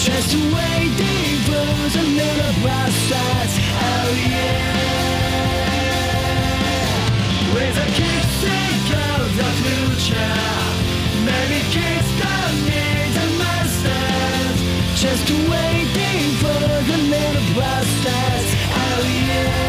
Just waiting for the little process. Oh yeah. With a kick of the future. Maybe kids don't need a masters. Just waiting for the little process. Oh yeah.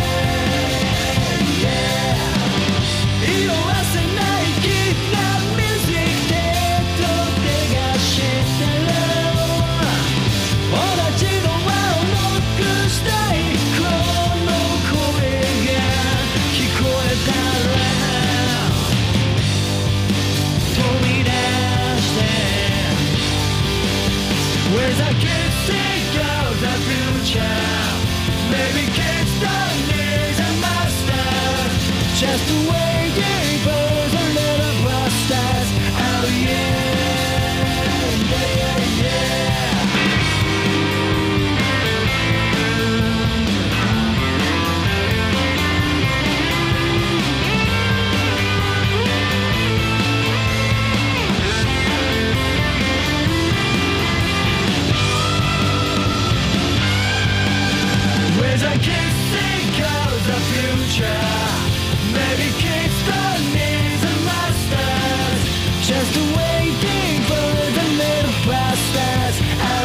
With a kick of the future. Maybe kids don't need a master. Just waiting for the little process. Oh yeah, yeah, yeah. With a kick of the future. Maybe kids don't need a master. Just waiting for the little process. Oh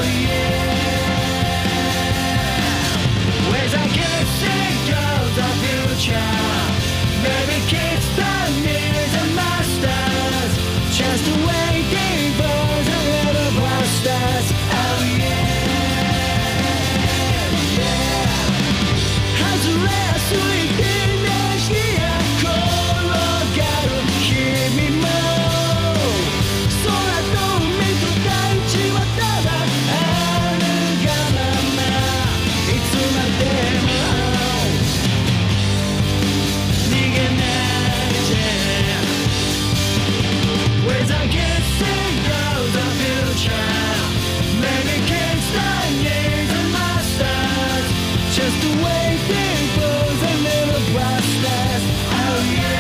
yeah. With a kick of the future. Maybe kids don't need a master. Just waiting for the little process. Oh yeah. Just waiting for the little process. Oh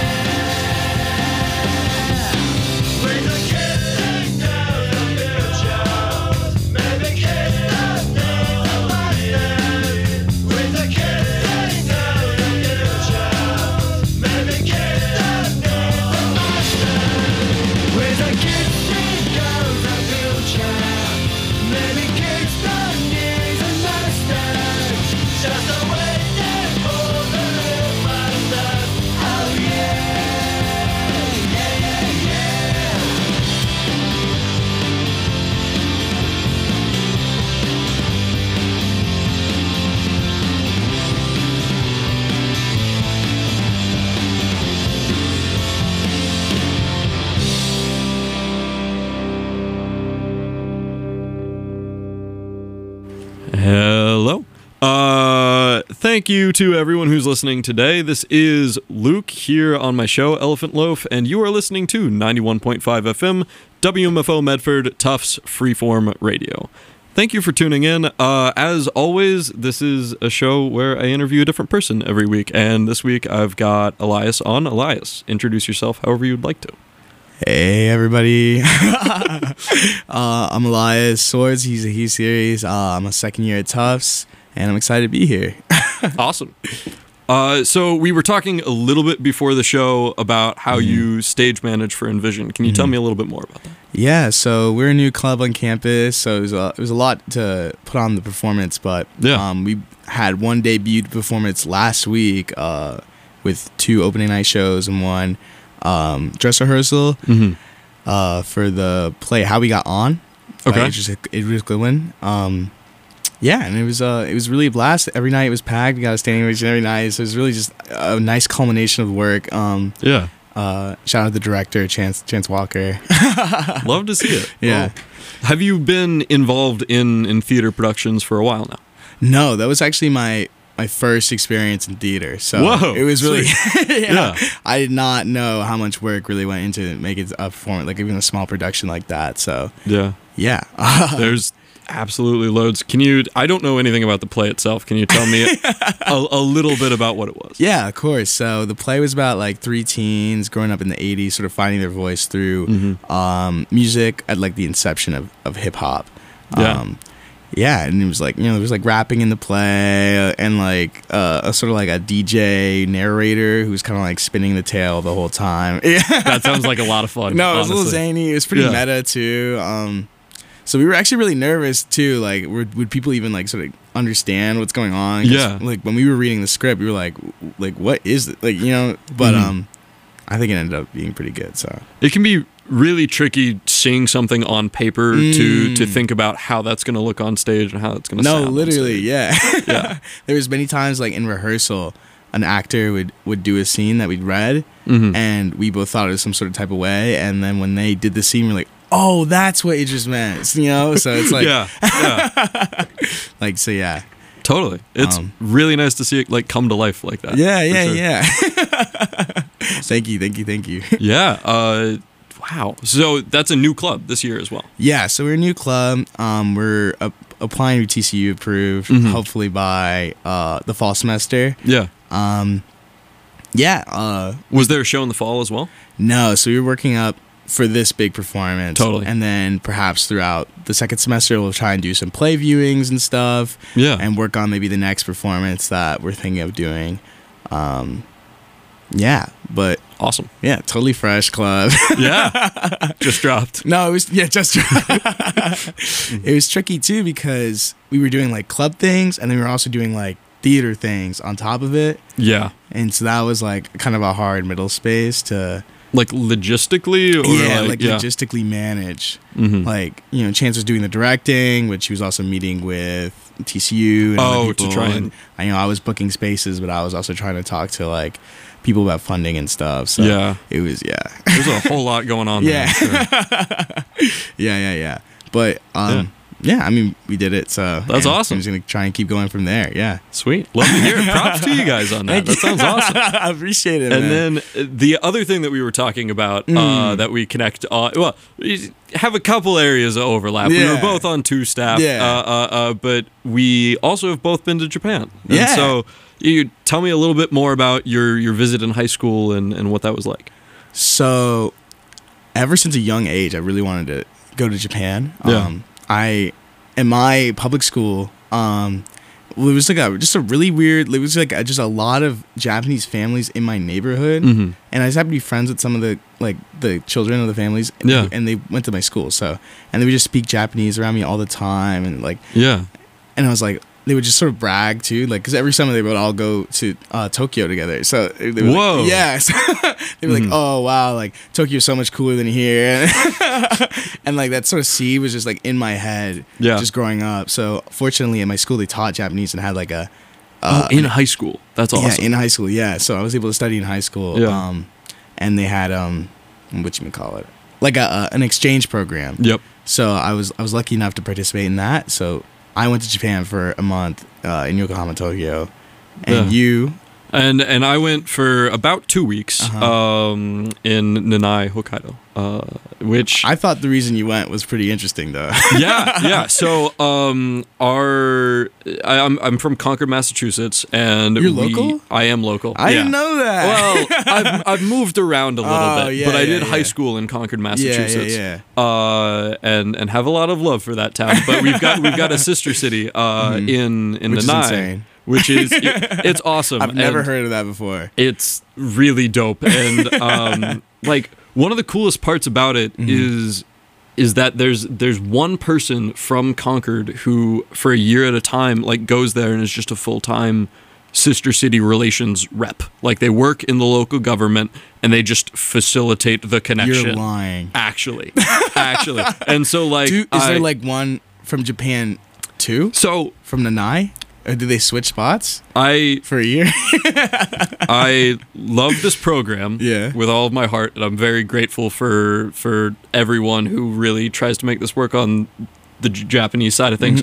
yeah. With a kick of the future. Maybe kids don't need a master. With a kick of the future. Maybe kids don't need a master. With a kick of the future. Maybe kids don't need a master. Just waiting for the little process. Oh yeah, yeah, yeah, yeah. Hello. Thank you to everyone who's listening today. This is Luke here on my show, Elephant Loaf, and you are listening to 91.5 FM, WMFO Medford, Tufts Freeform Radio. Thank you for tuning in. As always, this is a show where I interview a different person every week, and this week I've got Elias on. Elias, introduce yourself however you'd like to. Hey everybody, I'm Elias Swords. He's a He series. I'm a second year at Tufts, and I'm excited to be here. Awesome. So we were talking a little bit before the show about how you stage manage for Envision. Can you tell me a little bit more about that? Yeah, so we're a new club on campus, so it was a lot to put on the performance, but we had one debut performance last week with 2 opening night shows and one dress rehearsal for the play How We Got On. Okay. It was a good one. Yeah, and it was really a blast. Every night it was packed. We got a standing ovation every night. So it was really just a nice culmination of work. Yeah. Shout out to the director, Chance Walker. Love to see it. Yeah. Well, have you been involved in theater productions for a while now? No, that was actually my first experience in theater. So Whoa, it was really Yeah. I did not know how much work really went into making a performance, like even a small production like that. So Yeah. There's absolutely loads. I don't know anything about the play itself. Can you tell me a little bit about what it was? Yeah, of course. So the play was about like 3 teens growing up in the 80s, sort of finding their voice through music at like the inception of hip hop. Yeah. yeah, and it was like, there was like rapping in the play, and like a sort of like a DJ narrator who was kind of like spinning the tale the whole time. Yeah, That sounds like a lot of fun. no, it was a little honestly. zany. It was pretty Yeah. meta too. So we were actually really nervous too. Like, would people even like sort of understand what's going on? 'Cause, Yeah. Like when we were reading the script, we were like, what is it? Like, But Mhm. I think it ended up being pretty good. So It can be really tricky seeing something on paper to Mm. think about how that's going to look on stage and how it's going to no, sound. on literally, stage. yeah. Yeah. There was many times like in rehearsal, an actor would do a scene that we'd read, Mhm. and we both thought it was some sort of type of way, and then when they did the scene, we're like, oh, that's what it just meant, So it's like, yeah. like, so yeah. Totally. It's really nice to see it like come to life like that. Yeah, for yeah, sure. yeah. Thank you. Yeah. Wow. So that's a new club this year as well. Yeah, so we're a new club. We're applying to TCU approved, Mhm. hopefully by the fall semester. Yeah. Yeah. Was there a show in the fall as well? No, so we were working up for this big performance. Totally. And then perhaps throughout the second semester, we'll try and do some play viewings and stuff. Yeah. And work on maybe the next performance that we're thinking of doing. Yeah, but Awesome. yeah, totally fresh club. Yeah. Just dropped. No, it was just it was tricky too because we were doing like club things and then we were also doing like theater things on top of it. Yeah. And so that was like kind of a hard middle space to Like logistically or logistically manage. Mhm. Like, Chance was doing the directing, which he was also meeting with TCU and other Oh, to people, try and- I was booking spaces, but I was also trying to talk to like people about funding and stuff. So Yeah. it was There's a whole lot going on Yeah. there. I'm sure. yeah. But I mean, we did it. So That's awesome. I'm just gonna try and keep going from there. Yeah. Sweet. Love to hear it. Props to you guys on that. That sounds awesome. I appreciate it. And man. then the other thing that we were talking about that we connect on, well, we have a couple areas of overlap. We were Yeah. both on two staff, Yeah. but we also have both been to Japan. And Yeah. so you tell me a little bit more about your visit in high school and what that was like. So, ever since a young age, I really wanted to go to Japan. Yeah. In my public school, it was like just a really weird. It was like just a lot of Japanese families in my neighborhood, Mhm. and I just happened to be friends with some of the children of the families. Yeah. and they went to my school, and they would just speak Japanese around me all the time, and Yeah. and I was like, they would just sort of brag too, like, because every summer they would all go to Tokyo together. So they were Whoa. like, yeah, so they were like, oh wow, like Tokyo's so much cooler than here, and like that sort of seed was just like in my head, Yeah. just growing up. So fortunately, at my school they taught Japanese and had like a In high school. That's awesome. yeah, in high school, yeah. So I was able to study in high school, Yeah. and they had whatchamacallit, like an exchange program. Yep. So I was lucky enough to participate in that. So I went to Japan for a month in Yokohama, Tokyo, and Yeah. you. And I went for about 2 weeks Uh-huh. in Nanai, Hokkaido, which I thought the reason you went was pretty interesting, though. yeah. So I'm from Concord, Massachusetts, and You're local? I am local. I yeah. didn't know that. Well, I've moved around a little Oh, bit, yeah, but I did yeah, high yeah. school in Concord, Massachusetts. yeah. And have a lot of love for that town. But we've got a sister city in Which is Nanai, insane. which is it's awesome. I've never And heard of that before. it's really dope, and like one of the coolest parts about it is that there's one person from Concord who for a year at a time like goes there and is just a full-time sister city relations rep. Like they work in the local government and they just facilitate the connection. You're lying. Actually. And so like Is there like one from Japan too? so From Nanai? Or did they switch spots I for a year? I love this program Yeah. with all of my heart, and I'm very grateful for everyone who really tries to make this work on the Japanese side of things.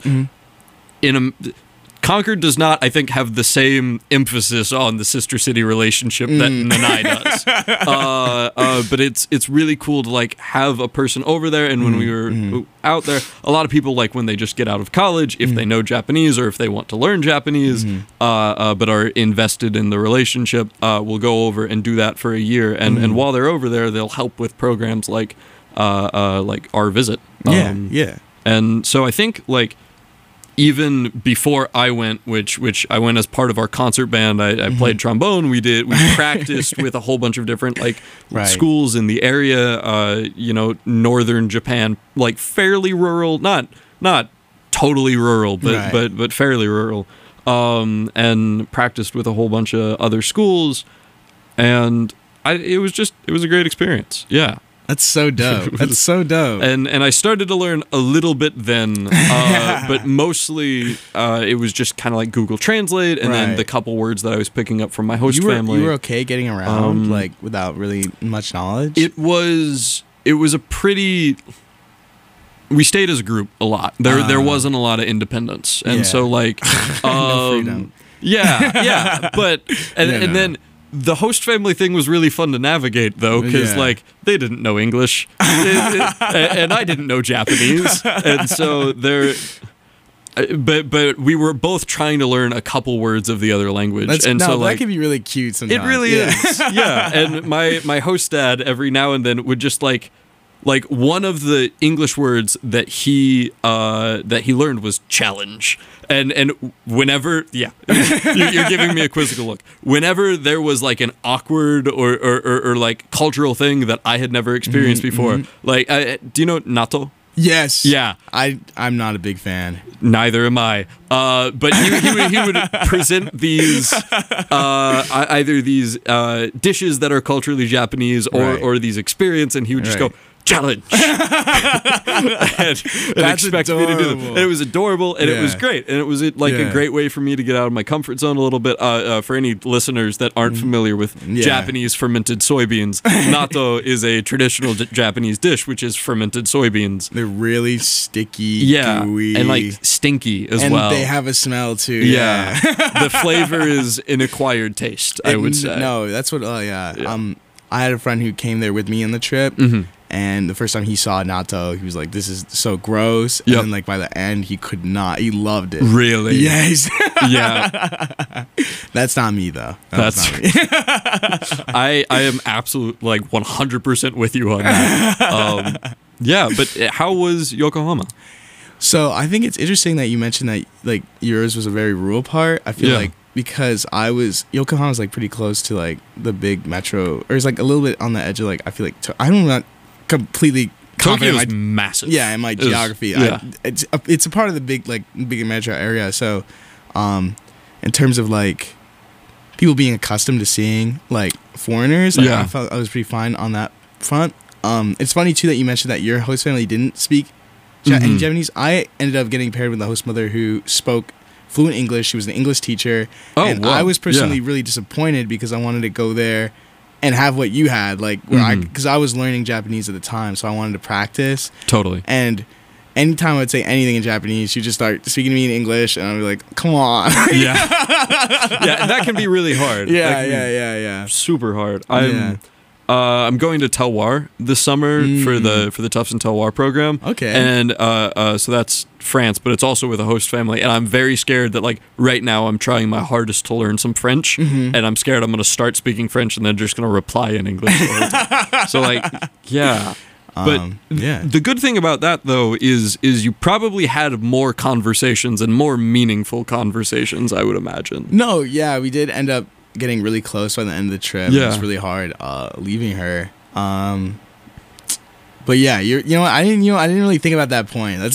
Concord does not, I think, have the same emphasis on the sister city relationship that Nanai does. But it's really cool to like have a person over there. And when we were out there, a lot of people like when they just get out of college, if they know Japanese or if they want to learn Japanese, but are invested in the relationship, will go over and do that for a year. And while they're over there, they'll help with programs like our visit. Yeah. And so I think like even before I went, which I went as part of our concert band, I played trombone. We practiced with a whole bunch of different Right. schools in the area. Northern Japan, like fairly rural, not totally rural, but Right. but fairly rural. And practiced with a whole bunch of other schools, and it was a great experience. Yeah. That's so dope. That's so dope. And I started to learn a little bit then, but mostly it was just kind of like Google Translate, and then Right. the couple words that I was picking up from my host family. You were okay getting around without really much knowledge. It was a pretty. We stayed as a group a lot. There wasn't a lot of independence, and Yeah. so like, No freedom. yeah, but and then. The host family thing was really fun to navigate, though, because Yeah. they didn't know English, and I didn't know Japanese, and so But we were both trying to learn a couple words of the other language, that could be really cute sometimes. it really is, yeah. And my host dad every now and then would just like one of the English words that he learned was challenge. And whenever, you're giving me a quizzical look. Whenever there was like an awkward or like cultural thing that I had never experienced before, like, do you know natto? Yes. Yeah. I'm not a big fan. Neither am I. But he would present these either these dishes that are culturally Japanese or these experience, and he would just go challenge and expect me to do them. And it was adorable, and it was great, and it was a great way for me to get out of my comfort zone a little bit. For any listeners that aren't familiar with Japanese fermented soybeans, natto is a traditional Japanese dish, which is fermented soybeans. They're really sticky, gooey, and like stinky as and well. they have a smell too. Yeah, the flavor is an acquired taste, I would say. No, that's what. I had a friend who came there with me on the trip. And the first time he saw natto, he was like, "This is so gross." And then, like, by the end, he could not. He loved it. Really? Yes. Yeah. That's not me, though. That's not me. I am absolute, like, 100% with you on that. Yeah, but how was Yokohama? So I think it's interesting that you mentioned that, like, yours was a very rural part. I feel like because Yokohama's, like, pretty close to, like, the big metro, or it's, like, a little bit on the edge of, like, I feel like, I'm not completely confident. Tokyo's massive. Yeah, in my geography. Yeah. It's a part of the big metro area. So, in terms of, like, people being accustomed to seeing, like, foreigners, I felt I was pretty fine on that front. It's funny, too, that you mentioned that your host family didn't speak any Japanese. I ended up getting paired with a host mother who spoke fluent English. She was an English teacher. And I was personally really disappointed because I wanted to go there and have what you had, like, because I was learning Japanese at the time, so I wanted to practice. Totally. And anytime I would say anything in Japanese, she'd just start speaking to me in English, and I'd be like, come on. Yeah. Yeah, that can be really hard. Yeah. Super hard. I'm going to Telwar this summer for the Tufts and Telwar program. Okay. And so that's France, but it's also with a host family. And I'm very scared that, like, right now I'm trying my hardest to learn some French, and I'm scared I'm going to start speaking French and then just going to reply in English. So, like, yeah. But the good thing about that, though, is you probably had more conversations and more meaningful conversations, I would imagine. No, yeah, we did end up getting really close by the end of the trip. Yeah. It was really hard leaving her. But yeah, you know what? I didn't really think about that point. That's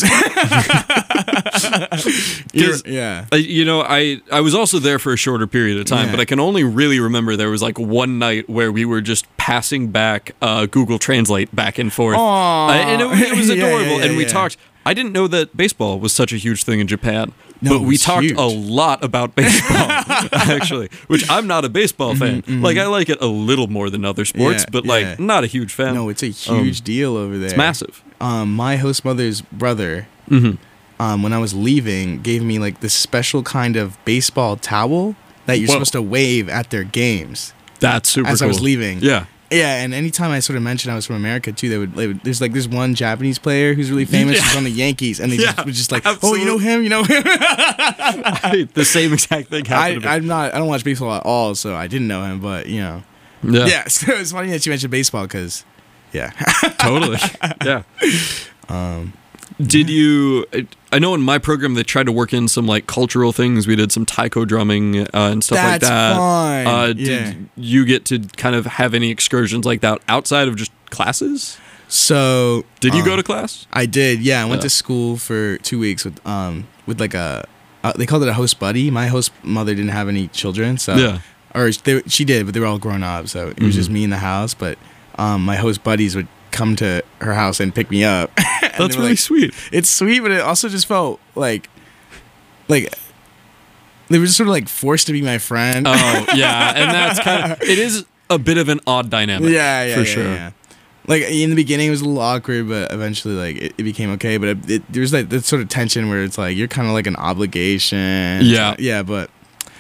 I was also there for a shorter period of time, but I can only really remember there was like one night where we were just passing back Google Translate back and forth. And it was adorable. And we talked. I didn't know that baseball was such a huge thing in Japan. No, but we it's talked huge. a lot about baseball, actually, which I'm not a baseball fan. Like, I like it a little more than other sports, but, like, not a huge fan. No, it's a huge deal over there. It's massive. My host mother's brother, when I was leaving, gave me, like, this special kind of baseball towel that you're supposed to wave at their games. That's super as cool. I was leaving. Yeah. Yeah, and anytime I sort of mentioned I was from America too, they would there's like this one Japanese player who's really famous, who's on the Yankees, and they was just like, absolutely. "Oh, you know him? You know him?" The same exact thing happened to me. I don't watch baseball at all, so I didn't know him, but you know, So it's funny that you mentioned baseball because, totally, yeah. Did you? I know in my program they tried to work in some like cultural things. We did some taiko drumming and stuff like That's that. fun. Did you get to kind of have any excursions like that outside of just classes? So Did you go to class? I did. Yeah, I went Yeah. to school for 2 weeks with like a they called it a host buddy. My host mother didn't have any children, so Yeah. or she did, but they were all grown up, so it was just me in the house. But my host buddies would come to her house and pick me up. And That's they were really like, sweet. It's sweet, but it also just felt like they were just sort of like forced to be my friend. Oh yeah, and that's kind of it is a bit of an odd dynamic. yeah, for yeah, sure. yeah. Like in the beginning, it was a little awkward, but eventually, like it became okay. But there was like this sort of tension where it's like you're kind of like an obligation. Yeah. yeah. But,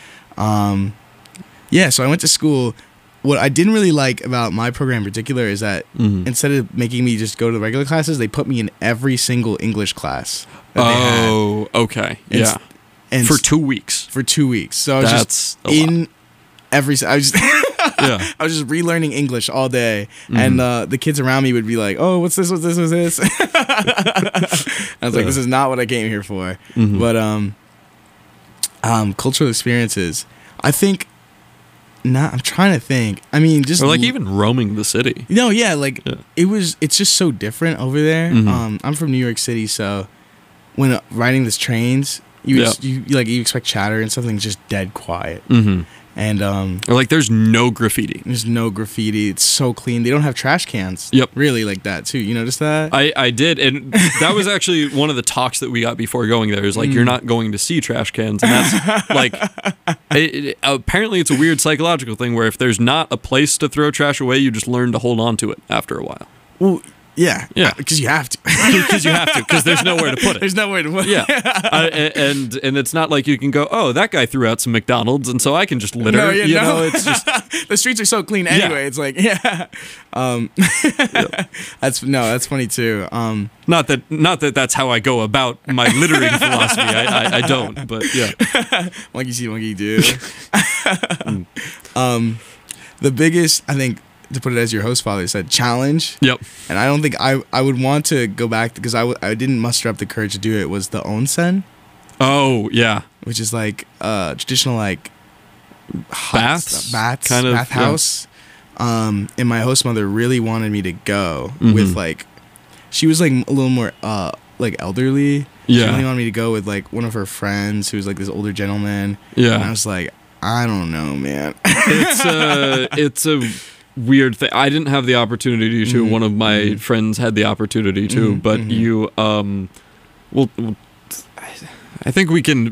yeah. So I went to school. What I didn't really like about my program in particular is that instead of making me just go to the regular classes, they put me in every single English class. That they had. Oh, okay, And yeah. And For 2 weeks. for 2 weeks. So I was That's just a lot. in every. I was just. Yeah. I was just relearning English all day, and the kids around me would be like, "Oh, what's this? What's this? What's this?" I was like, "This is not what I came here for." But cultural experiences. I think. I'm trying to think. I mean, just Or like even roaming the city. no, yeah, like Yeah. It's just so different over there. I'm from New York City, so when riding these trains, you expect chatter and something just dead quiet. And Or like there's no graffiti. there's no graffiti. It's so clean. They don't have trash cans. Yep. Really like that too. You notice that? I did, and that was actually one of the talks that we got before going there. Is like you're not going to see trash cans, and that's like apparently it's a weird psychological thing where if there's not a place to throw trash away, you just learn to hold on to it after a while. Well, yeah. Yeah. Because you have to. Because you have to, because there's nowhere to put it. There's nowhere to put it. Yeah, and it's not like you can go, oh, that guy threw out some McDonald's, and so I can just litter. No, yeah, you no. know, it's just The streets are so clean anyway. It's like, yeah. That's funny too. not that that's how I go about my littering philosophy. I don't, but yeah. Monkey see, monkey do. The biggest, I think, to put it as your host father said, challenge. Yep. And I don't think I would want to go back because I didn't muster up the courage to do it. Was the onsen, Oh yeah. which is like traditional like Baths? baths, Kind of, bathhouse. And my host mother really wanted me to go Mm-hmm. with like, she was like a little more like elderly. Yeah. She really wanted me to go with like one of her friends who was like this older gentleman. Yeah. And I was like, I don't know, man. It's a weird thing. I didn't have the opportunity to. One of my friends had the opportunity to, but you well, I think we can.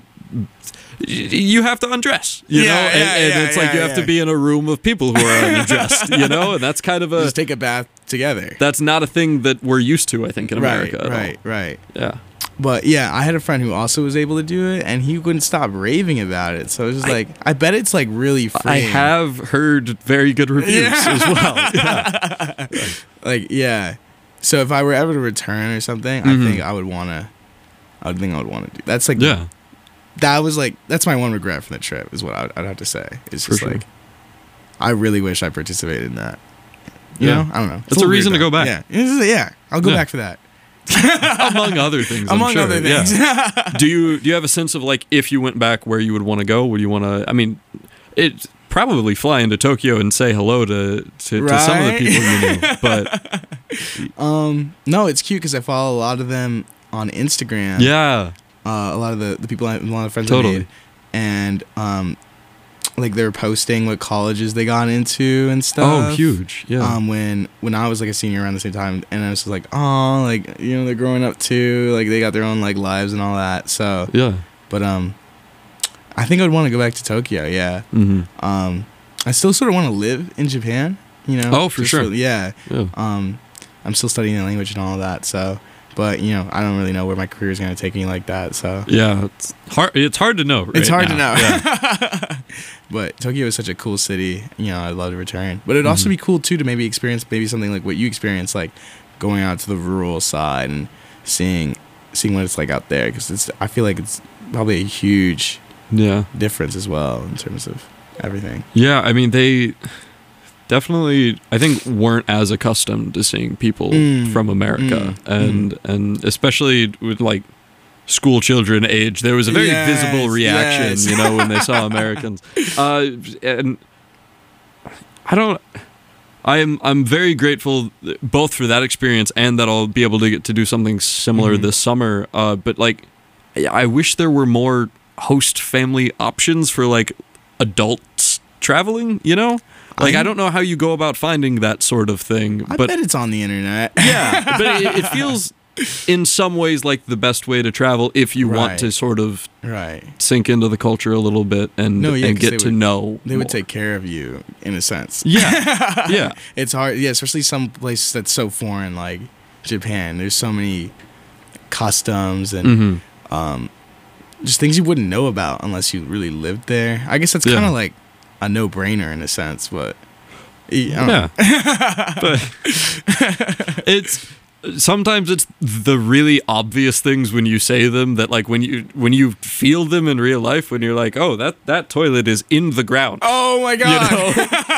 You have to undress, you know, and it's like you have to be in a room of people who are undressed, you know, and that's kind of a. Just take a bath together. That's not a thing that we're used to, I think, in America. at all. Right. Yeah. But yeah, I had a friend who also was able to do it, and he wouldn't stop raving about it. So it was just like, I bet it's like really free. I have heard very good reviews as well. Yeah. Like, yeah. So if I were ever to return or something, I think I would want to. I would think I would want to do. That's like. Yeah. That was like, that's my one regret from the trip, is what I'd have to say. It's just sure. like, I really wish I participated in that. You Yeah. know? I don't know. It's a little reason weird, to go though. back. Yeah. I'll go Yeah. back for that. Among other things. I'm Among sure. other things. Yeah. Do you have a sense of like if you went back where you would want to go? Would you want to? I mean, it probably fly into Tokyo and say hello to some of the Right? people you knew. But No, it's cute because I follow a lot of them on Instagram. yeah, A lot of the people, a lot of friends Totally. I made. And, like they were posting what colleges they got into and stuff. oh, huge. Yeah. When I was like a senior around the same time, and I was just like, oh, like, you know, they're growing up too, like they got their own like lives and all that. So, yeah. but I think I would want to go back to Tokyo. Yeah. Mm-hmm. I still sort of want to live in Japan. You know. Oh, for just sure. yeah. Yeah. I'm still studying the language and all of that. So, but you know, I don't really know where my career is going to take me like that. So. Yeah. It's hard. It's hard to know. Right It's hard to now. know. Yeah. But Tokyo is such a cool city. You know, I'd love to return. But it'd also be cool too to maybe experience maybe something like what you experienced, like going out to the rural side and seeing what it's like out there. Because I feel like it's probably a huge Yeah. difference as well in terms of everything. Yeah. I mean, definitely, I think, weren't as accustomed to seeing people from America, and especially with like school children age, there was a very visible reaction, you know, when they saw Americans. And I'm very grateful both for that experience and that I'll be able to get to do something similar this summer. But like, I wish there were more host family options for like adults traveling, you know? Like, I don't know how you go about finding that sort of thing. I bet it's on the internet. Yeah, but it feels in some ways like the best way to travel if you want to sort of sink into the culture a little bit and get to know. They would take care of you in a sense. Yeah, yeah. It's hard, especially some places that's so foreign, like Japan. There's so many customs and just things you wouldn't know about unless you really lived there. I guess that's kind of like a no-brainer in a sense, but I don't know. But sometimes it's the really obvious things when you say them that, like, when you feel them in real life, when you're like, oh, that toilet is in the ground. Oh my god! You know?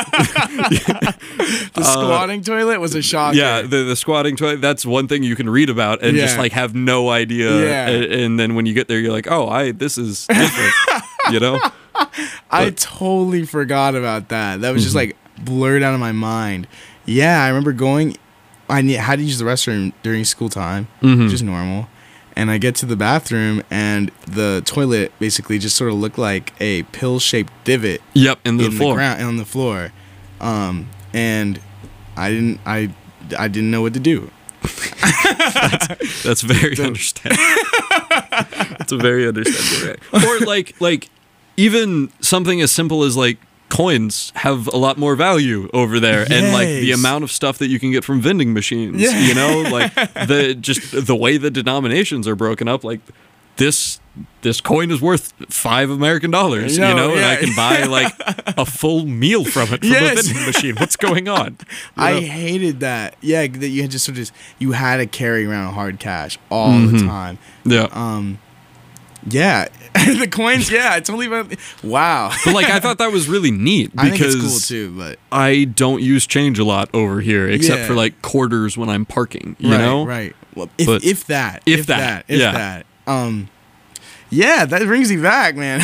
The squatting toilet was a shocker. Yeah, the squatting toilet. That's one thing you can read about and just like have no idea. Yeah. And then when you get there, you're like, oh, this is different. You know? I totally forgot about that. That was just like blurred out of my mind. Yeah, I remember going. I had to use the restroom during school time, which is normal. And I get to the bathroom, and the toilet basically just sort of looked like a pill-shaped divot. Yep, in the floor. On the floor. And I didn't know what to do. That's very understandable. That's a very understandable. Or like even something as simple as like coins have a lot more value over there, and like the amount of stuff that you can get from vending machines, you know, like the way the denominations are broken up, like this coin is worth $5 American, you know, and I can buy like a full meal from it from a vending machine. What's going on? I hated that. Yeah, that you had just sort of you had to carry around hard cash all the time. Yeah. Yeah, the coins. Yeah, I totally. Wow. But like, I thought that was really neat because I think it's cool too. But I don't use change a lot over here, except for like quarters when I'm parking. You know, right? Well, if that. Yeah, that brings me back, man.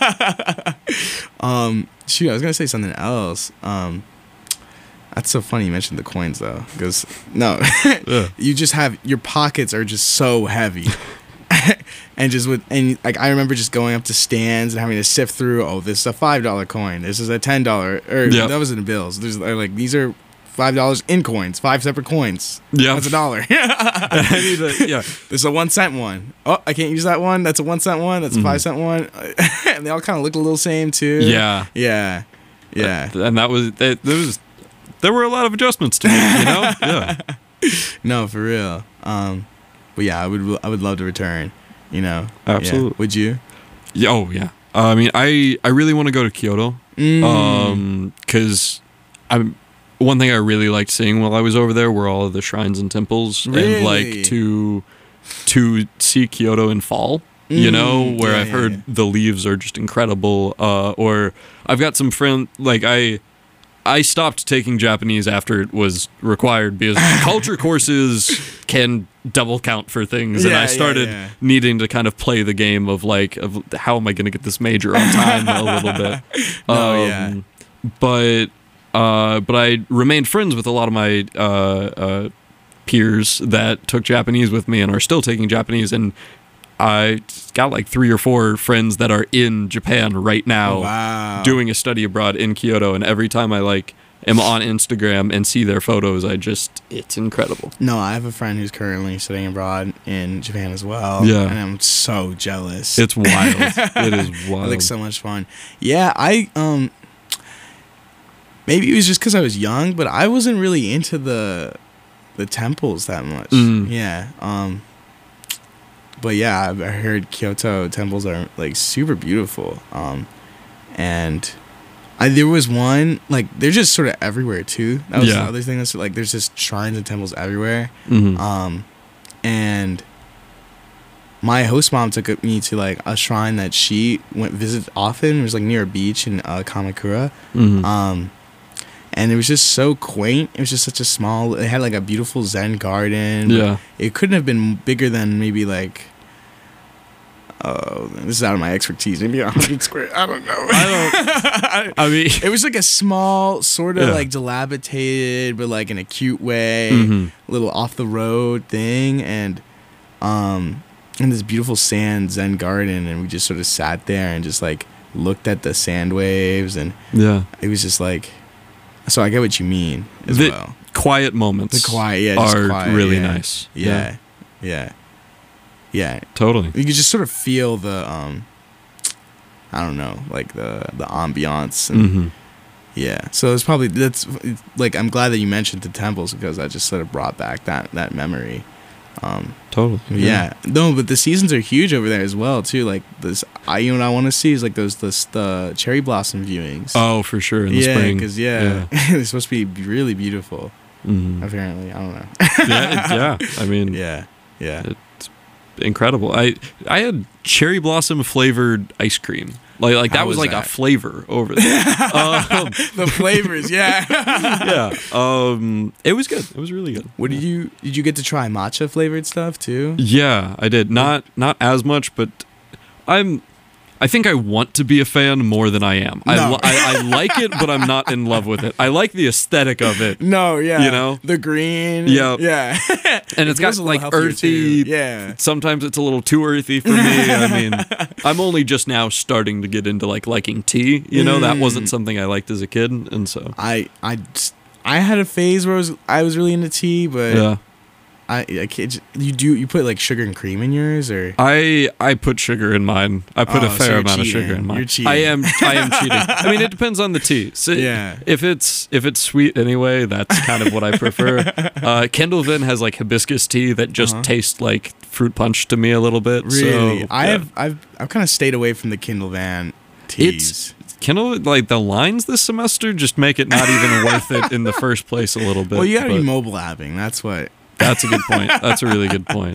Shoot, I was gonna say something else. That's so funny you mentioned the coins though, because you just have your pockets are just so heavy. And like I remember just going up to stands and having to sift through. Oh, this is a $5 coin. This is a $10. Or that was in bills. There's like these are $5 in coins, 5 separate coins. Yeah, that's $1. This is a 1 cent one. Oh, I can't use that one. That's a 1 cent one. That's a 5 cent one. And they all kind of look a little same too. Yeah. And there were a lot of adjustments to make. You know. Yeah. No, for real. But yeah, I would love to return. You know, absolutely. Yeah. Would you? Yeah. Oh yeah. I mean, I really want to go to Kyoto. Because one thing I really liked seeing while I was over there were all of the shrines and temples, and like to see Kyoto in fall. You know, where I've heard the leaves are just incredible. Or I've got some friends like I stopped taking Japanese after it was required because culture courses can double count for things, and I started needing to kind of play the game of how am I going to get this major on time a little bit. But I remained friends with a lot of my peers that took Japanese with me and are still taking Japanese, and I got like 3 or 4 friends that are in Japan right now doing a study abroad in Kyoto, and every time I am on Instagram and see their photos, it's incredible. No, I have a friend who's currently studying abroad in Japan as well. Yeah. And I'm so jealous. It's wild. It is wild. It looks so much fun. Yeah, maybe it was just because I was young, but I wasn't really into the temples that much. Yeah. But yeah, I heard Kyoto temples are like super beautiful. And there was one, like, they're just sort of everywhere too. That was the other thing. That's like, there's just shrines and temples everywhere. And my host mom took me to like a shrine that she went visit often. It was like near a beach in Kamakura. And it was just so quaint. It was just such a small. It had like a beautiful Zen garden. Yeah. It couldn't have been bigger than maybe like. Oh, this is out of my expertise. Maybe 100 square. I don't know. I mean, It was like a small, sort of Yeah. like dilapidated, but like in a cute way, Mhm. little off the road thing, and this beautiful sand Zen garden, and we just sort of sat there and just like looked at the sand waves, and yeah. it was just like. So I get what you mean as The well. quiet moments The quiet, yeah, just are quiet, really yeah. nice. Yeah. Totally. You could just sort of feel the I don't know, like the ambiance and Hmm. yeah. So it's probably that's like I'm glad that you mentioned the temples because that just sort of brought back that memory. Totally. Yeah. No, but the seasons are huge over there as well too. Like this, you know what I want to see is like the cherry blossom viewings. Oh, for sure. In the yeah, spring. because it's supposed to be really beautiful. Mhm. Apparently, I don't know. yeah. I mean, yeah. it's incredible. I had cherry blossom flavored ice cream. Like How that was was like a that? flavor over there. The flavors, yeah. Yeah. It was good. It was really good. What did you get to try matcha flavored stuff too? Yeah, I did. Not as much, but I think I want to be a fan more than I am. No. I like it, but I'm not in love with it. I like the aesthetic of it. No, yeah. You know? The green. Yep. Yeah. And it's got feels a little like healthier, earthy. too. Yeah. Sometimes it's a little too earthy for me. I mean, I'm only just now starting to get into like liking tea. You know, that wasn't something I liked as a kid, and so I had a phase where I was really into tea, but yeah. I can't. You put like sugar and cream in yours or? I put sugar in mine. I put a Oh, so fair you're amount cheating. of sugar in mine. You're cheating. I am cheating. I mean, it depends on the tea. So Yeah. If it's sweet anyway, that's kind of what I prefer. Kendall Vin has like hibiscus tea that just tastes like fruit punch to me a little bit. Really? So, I've kind of stayed away from the Kindle Van teas. Kindle, like the lines this semester just make it not even worth it in the first place a little bit. Well, you gotta be but mobile apping. That's what. That's a good point. That's a really good point.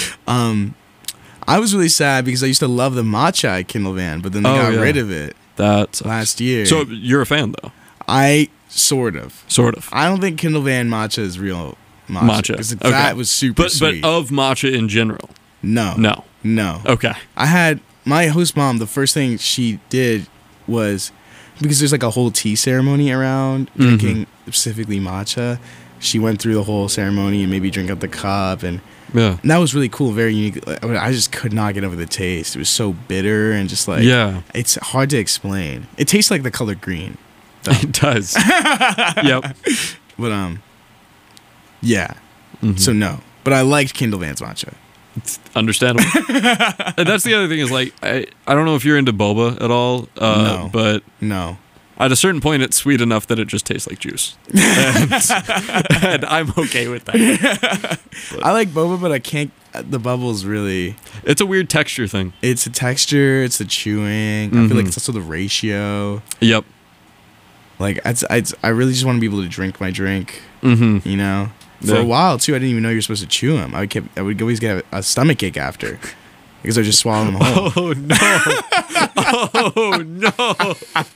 I was really sad because I used to love the matcha at Kindle Van, but then they got yeah. rid of it That's last year. So you're a fan though, I sort of. sort of. I don't think Kindle Van matcha is real matcha. Matcha. Because Okay. that was super But sweet. of matcha in general, No. no. Okay. I had my host mom, the first thing she did was because there's like a whole tea ceremony around Mm-hmm. drinking specifically matcha. She went through the whole ceremony and maybe drink out the cup and Yeah. that was really cool, very unique. I just could not get over the taste. It was so bitter and just like Yeah. it's hard to explain. It tastes like the color green. It does. Yep. But yeah. Mm-hmm. So no. But I liked Kindle Van's matcha. Understandable. And that's the other thing is like I don't know if you're into boba at all, No. but No. at a certain point it's sweet enough that it just tastes like juice, and I'm okay with that. I like boba, but I can't. The bubbles really. It's a weird texture thing. It's the texture. It's the chewing. I feel like it's also the ratio. Yep. Like I really just want to be able to drink my drink. Mm-hmm. You know. For Yeah. a while too, I didn't even know you're supposed to chew them. I would always get a stomach ache after because I just swallow them whole. Oh no! Oh no!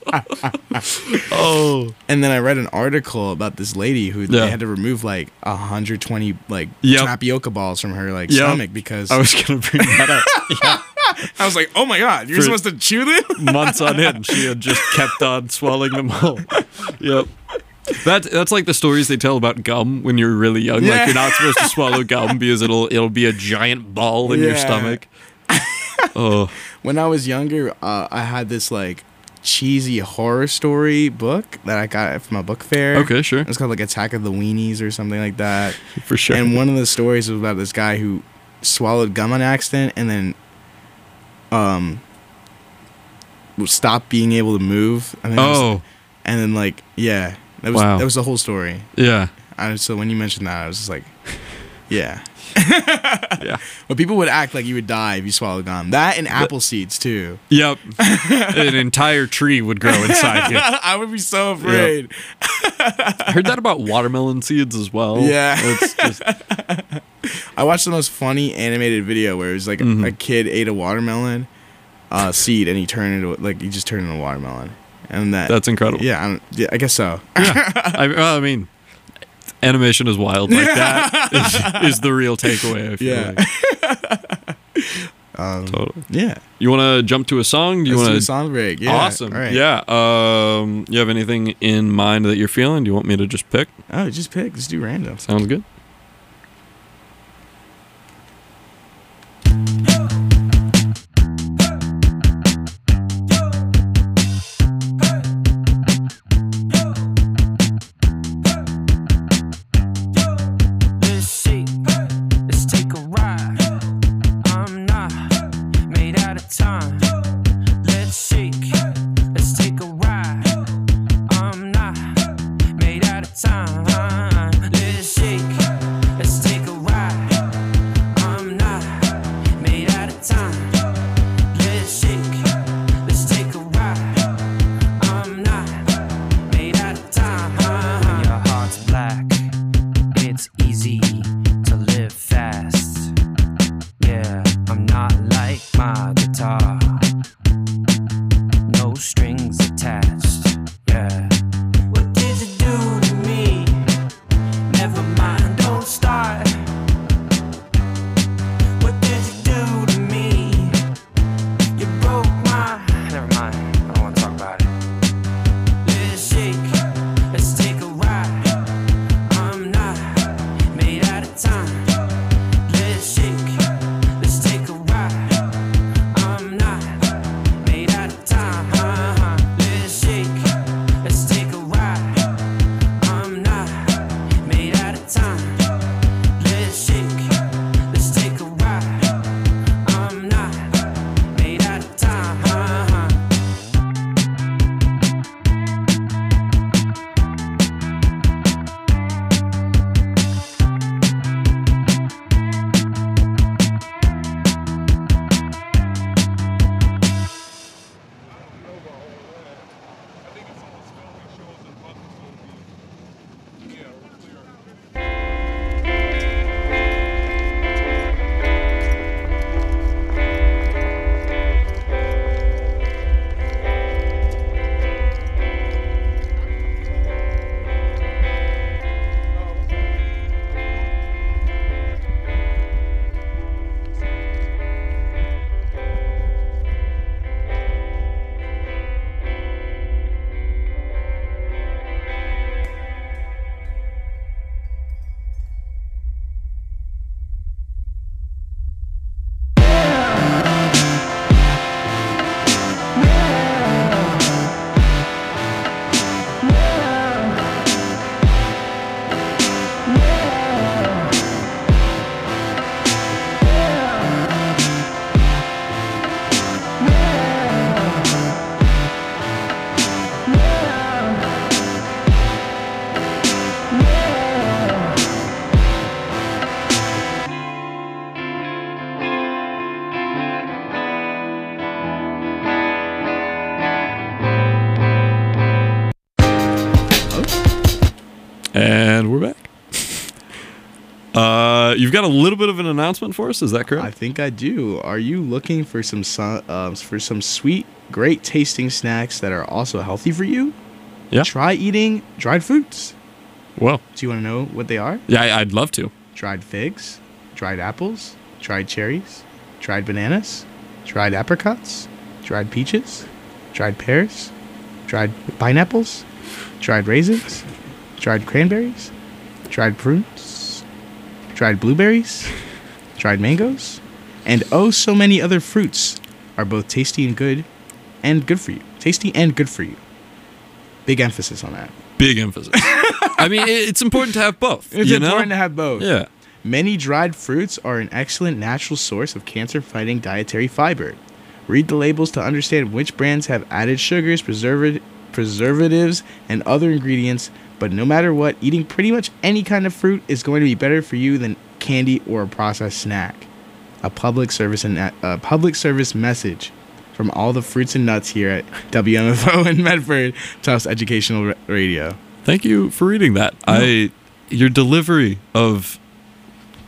Oh. And then I read an article about this lady who Yeah. they had to remove like 120 like Yep. tapioca balls from her like Yep. stomach because I was gonna bring that up. I was like, oh my god, you're For- supposed to chew them? Months on end, she had just kept on swallowing them whole. Yep. That's like the stories they tell about gum when you're really young. Yeah. Like you're not supposed to swallow gum because it'll be a giant ball in your Yeah. stomach. Oh. When I was younger, I had this like cheesy horror story book that I got from a book fair. Okay, sure. It's called like Attack of the Weenies or something like that. For sure. And one of the stories was about this guy who swallowed gum on accident and then stopped being able to move. I think it was- Oh. and then like yeah, that Wow. was the whole story. Yeah. So when you mentioned that, I was just like, yeah. Yeah. But people would act like you would die if you swallowed gum. That and apple seeds too. Yep. An entire tree would grow inside you. I would be so afraid. I heard that about watermelon seeds as well. Yeah. It's just, I watched the most funny animated video where it was like a kid ate a watermelon seed and he just turned into a watermelon. And That's incredible. Yeah, I guess so. I mean, animation is wild like that is the real takeaway, I feel like. Totally. Yeah. You want to jump to a song? Do you Let's want do a to? song break. Yeah. Awesome. All right. Yeah. You have anything in mind that you're feeling? Do you want me to just pick? Oh, just pick. Just do random. Sounds good. Let's see, let's take a ride. I'm not made out of time. Let's shake, let's take a ride. I'm not made out of time. Let's shake, let's take a ride. I'm not made out of time. Let's shake, let's take a ride. I'm not made out of time. When your heart's black, it's easy to live fast. Yeah, I'm not like my guitar. No strings attached. Yeah. What did you do to me? Never mind, don't start. What did you do to me? You broke my. Never mind, I don't want to talk about it. Let's shake, let's take a ride. I'm not made out of time. Let's shake, let's take a ride. I'm not made out of time. Let's shake, let's take a ride. I'm not made out of time. Let's shake, let's take a ride. I'm not made out of time. And we're back. You've got a little bit of an announcement for us. Is that I correct? think I do. Are you looking for some sweet, great tasting snacks that are also healthy for you? Yeah. Try eating dried fruits. Well, Do you want to know what they are? yeah, I'd love to. Dried figs, dried apples, dried cherries, dried bananas, dried apricots, dried peaches, dried pears, dried pineapples, dried raisins, dried cranberries, dried prunes, dried blueberries, dried mangoes, and oh so many other fruits are both tasty and good for you. Tasty and good for you. Big emphasis on that. Big emphasis. I mean, it's important to have both. It's you important know? to have both. Yeah. Many dried fruits are an excellent natural source of cancer-fighting dietary fiber. Read the labels to understand which brands have added sugars, preservatives, and other ingredients. But no matter what, eating pretty much any kind of fruit is going to be better for you than candy or a processed snack. A public service message from all the fruits and nuts here at WMFO in Medford, Tufts Educational Radio. Thank you for reading that. Your delivery of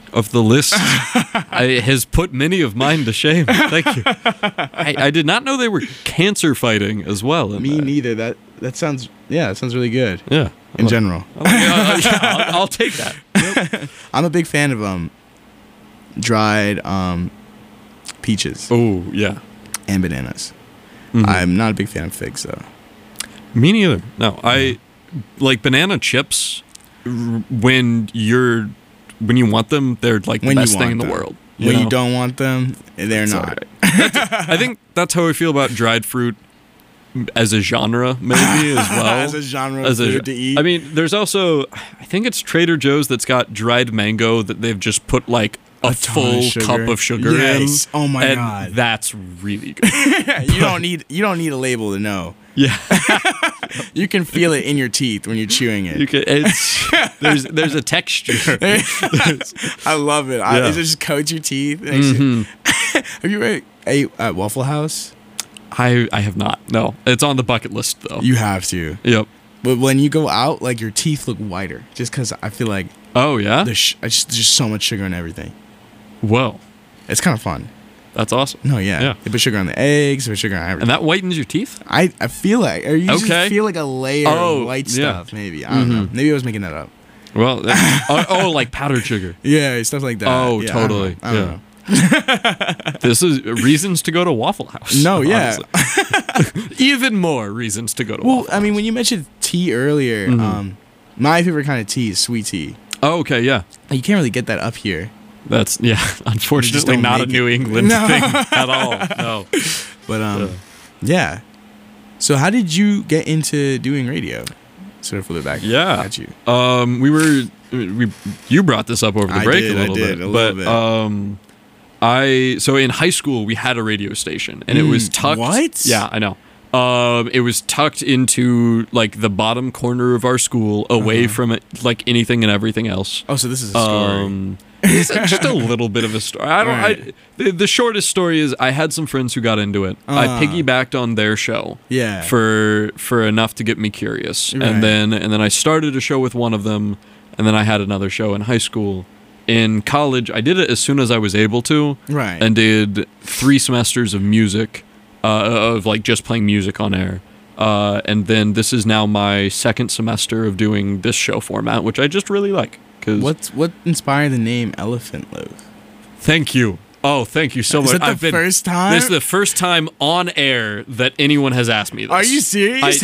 of the list has put many of mine to shame. Thank you. I did not know they were cancer fighting as well. in Me that. neither. That sounds that sounds really good. Yeah. In general, I'll take that. I'm a big fan of dried peaches Oh, yeah. and bananas. Mhm. I'm not a big fan of figs though. Me neither. No, I like banana chips when you want them, they're like the When you best thing want in the them. world. When know? you don't want them, they're It's not. alright. I think that's how I feel about dried fruit as a genre, maybe as well. As a genre of food to eat. I mean, there's also, I think it's Trader Joe's that's got dried mango that they've just put like a ton of full sugar. cup of sugar Yes. in. Oh my and God. that's really good. you don't need a label to know. Yeah, You can feel it in your teeth when you're chewing it. you can. There's a texture. I love it. Yeah. It just coats your teeth. It makes it- Have you ever ate at Waffle House? I have not. No, it's on the bucket list though. You have to. Yep. But when you go out, like your teeth look whiter, just because I feel like Oh yeah. there's just so much sugar in everything. Whoa, It's kind of fun. that's awesome. No, yeah. Yeah. They put sugar on the eggs. They put sugar on everything. And that whitens your teeth. I feel like, or you Okay. just feel like a layer Oh, of white yeah. stuff. Maybe I don't know. Maybe I was making that up. Well, like powdered sugar. Yeah, stuff like that. Oh, Yeah, totally. I don't Yeah. know. This is reasons to go to Waffle House. No, yeah. honestly. Even more reasons to go to Well, Waffle I mean, when you mentioned tea earlier, my favorite kind of tea is sweet tea. Oh, okay, yeah. You can't really get that up here. That's, yeah, unfortunately don't not a make New it. England No. thing at all. No. But yeah. So how did you get into doing radio? Sort of flip it back. Yeah. At you. You brought this up over the I break did, a little I did, bit. a but little so in high school we had a radio station and it was tucked. What? Yeah, I know. It was tucked into like the bottom corner of our school, away from it, like anything and everything else. Oh, so this is a story. It's just a little bit of a story. Right. The shortest story is I had some friends who got into it. I piggybacked on their show. Yeah. For enough to get me curious, Right. and then I started a show with one of them, and then I had another show in high school. In college, I did it as soon as I was able to. Right. And did 3 semesters of music, of like just playing music on air. And then this is now my second semester of doing this show format, which I just really like. What inspired the name Elephant Loaf? Thank you. Oh, thank you so much. Is it the first time? This is the first time on air that anyone has asked me this. Are you serious?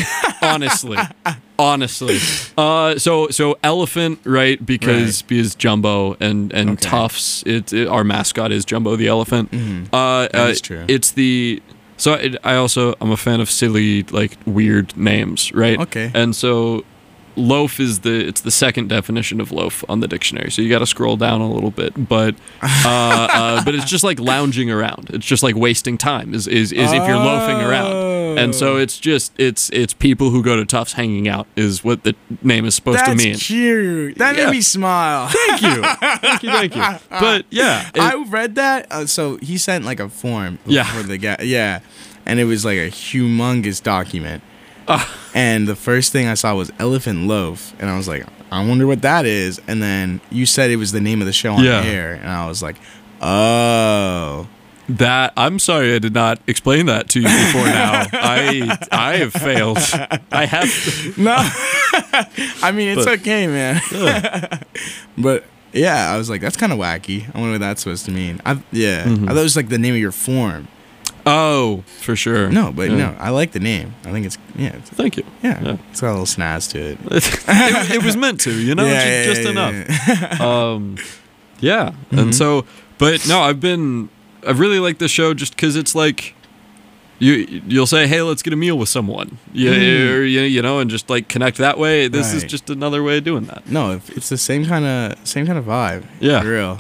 Honestly. So elephant, right? Because Jumbo and Okay. Tufts. Our mascot is Jumbo the elephant. That is true. It's the. So I'm a fan of silly, like weird names, right? Okay. And so loaf is it's the second definition of loaf on the dictionary. So you got to scroll down a little bit, but it's just like lounging around. It's just like wasting time is if you're loafing around. And so it's people who go to Tufts hanging out is what the name is supposed to mean. That's cute. That Yeah. made me smile. Thank you. But yeah, I read that. So he sent like a form. Yeah. For the guy. Yeah. And it was like a humongous document. And the first thing I saw was Elephant Loaf, and I was like, I wonder what that is. And then you said it was the name of the show on Yeah. air, and I was like, oh. I'm sorry I did not explain that to you before now. I have failed. I have. No. I mean, it's But- okay, man. But yeah, I was like, that's kind of wacky. I wonder what that's supposed to mean. I thought it was like the name of your form. Oh, for sure. No, but Yeah. no, I like the name. I think it's Thank you. Yeah. It's got a little snaz to it. it was meant to, just enough. Yeah. And so, but no, I've really liked this show just because it's like you'll say, hey, let's get a meal with someone, and just like connect that way. This is Right. just another way of doing that. No, it's the same kind of vibe. Yeah. For real.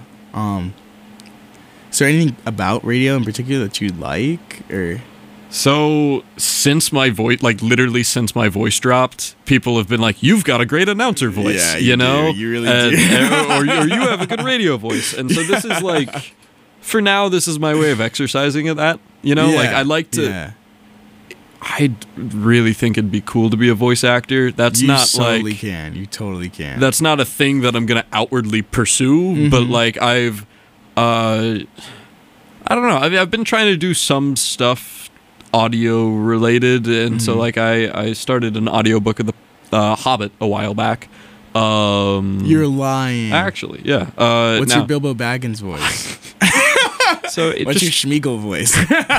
Is there anything about radio in particular that you like, or? So since my voice, like literally since my voice dropped, people have been like, "You've got a great announcer voice," Yeah, you know, do. You really and, do. or you have a good radio voice, and so this is like, for now, this is my way of exercising at that. Like I like to. Yeah. I really think it'd be cool to be a voice actor. That's You not totally like can. You totally can. that's not a thing that I'm gonna outwardly pursue. But like I've, I don't know. I've been trying to do some stuff audio related, and so like I started an audiobook of the Hobbit a while back. You're lying. Actually, yeah. What's now, your Bilbo Baggins voice? So it What's just, your Schmeagol voice?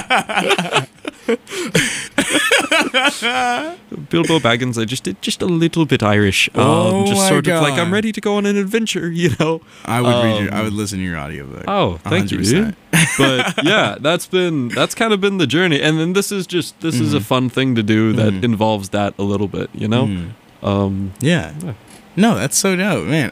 Bilbo Baggins, I just did just a little bit Irish. Oh just my sort of like God. I'm ready to go on an adventure, you know. I would I would listen to your audiobook. Oh, thank you, dude. But yeah, that's kind of been the journey. And then this is a fun thing to do that involves that a little bit, you know. Yeah. No, that's so dope, man.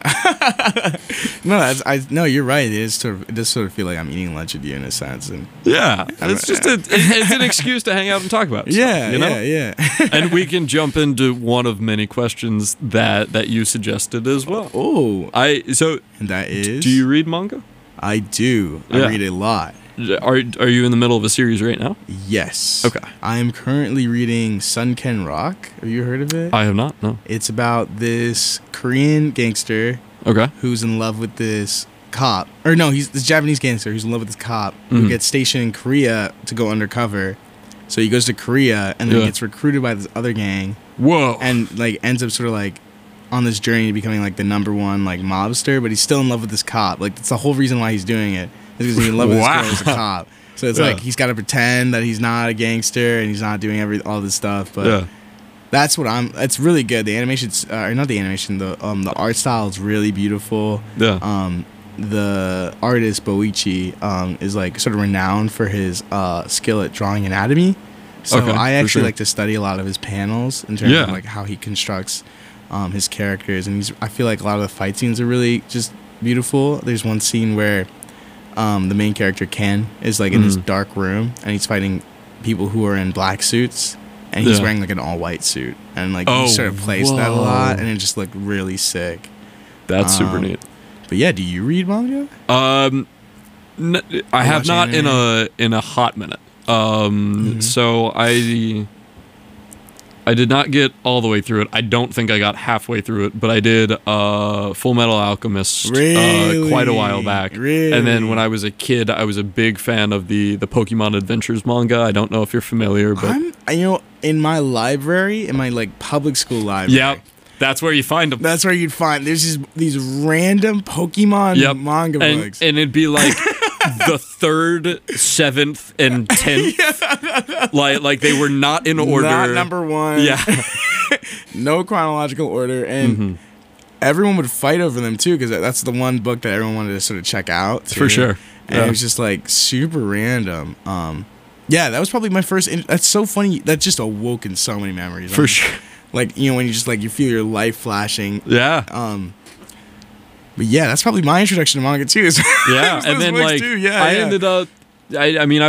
No, you're right. It does sort of feel like I'm eating lunch with you in a sense, and Yeah, it's just it's an excuse to hang out and talk about stuff, yeah, you know? yeah. And we can jump into one of many questions that you suggested as well. Oh, So and that is. do you read manga? I do. Yeah. I read a lot. Are you in the middle of a series right now? Yes. Okay. I am currently reading Sunken Rock. Have you heard of it? I have not. No. It's about this Korean gangster Okay. who's in love with this cop. Or no, he's this Japanese gangster who's in love with this cop who gets stationed in Korea to go undercover. So he goes to Korea and then Yeah. gets recruited by this other gang Whoa. and like ends up sort of like on this journey to becoming like the #1 like mobster, but he's still in love with this cop. Like that's the whole reason why he's doing it. Is because he's in love with this girl who's a cop. So it's Yeah. like he's got to pretend that he's not a gangster and he's not doing all this stuff. But Yeah. that's what it's really good. The animation's or not the animation. The art style is really beautiful. Yeah. The artist Boichi is like sort of renowned for his skill at drawing anatomy. So Okay, I for actually sure. like to study a lot of his panels in terms Yeah. of like how he constructs his characters, and I feel like a lot of the fight scenes are really just beautiful. There's one scene where the main character Ken is like in this dark room and he's fighting people who are in black suits, and he's Yeah. wearing like an all white suit, and like Oh, he sort of plays that a lot, whoa. and it just looked really sick. That's super neat. But yeah, do you read manga? I have watch not anime? in a hot minute. So I did not get all the way through it. I don't think I got halfway through it, but I did Full Metal Alchemist Really? quite a while back. Really? And then when I was a kid, I was a big fan of the Pokemon Adventures manga. I don't know if you're familiar, but In my library, in my like public school library. yep, that's where you find them. That's where you'd find there's just these random Pokemon Yep. manga books. And it'd be like the 3rd, 7th, and 10th. Like they were not in order. Not #1. Yeah. No chronological order, and everyone would fight over them too, because that's the one book that everyone wanted to sort of check out. For too. sure. And Yeah. it was just like super random. Yeah, that was probably my first. That's so funny. That just awoken so many memories. For sure. Like when you just like you feel your life flashing. Yeah. But yeah, that's probably my introduction to manga too. Yeah, Those and then books like too. Yeah, I yeah. ended up. I mean,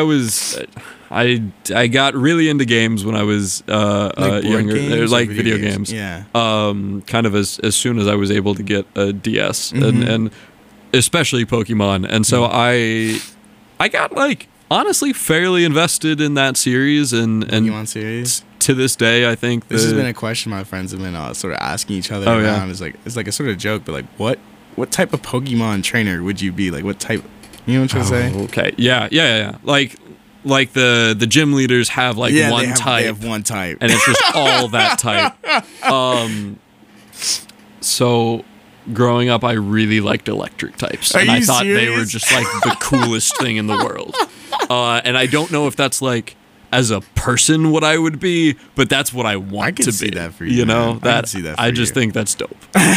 I got really into games when I was board younger, games or like video games. Yeah. Kind of as soon as I was able to get a DS, Mm-hmm. and especially Pokemon, and so I got like honestly fairly invested in that series, and Pokemon series. to this day, I think This has been a question my friends have been sort of asking each other Oh, yeah. around. It's like a sort of joke, but like what type of Pokemon trainer would you be? Like what type? You know what I'm trying to say? okay, yeah. Like the gym leaders have like Yeah, one type. They have one type. And it's just all that type. So growing up, I really liked electric types, Are and I you thought they were serious? just like the coolest thing in the world. And I don't know if that's like as a person what I would be, but that's what I want I can to see be. that for you, know man. I can see that I for just you. think that's dope.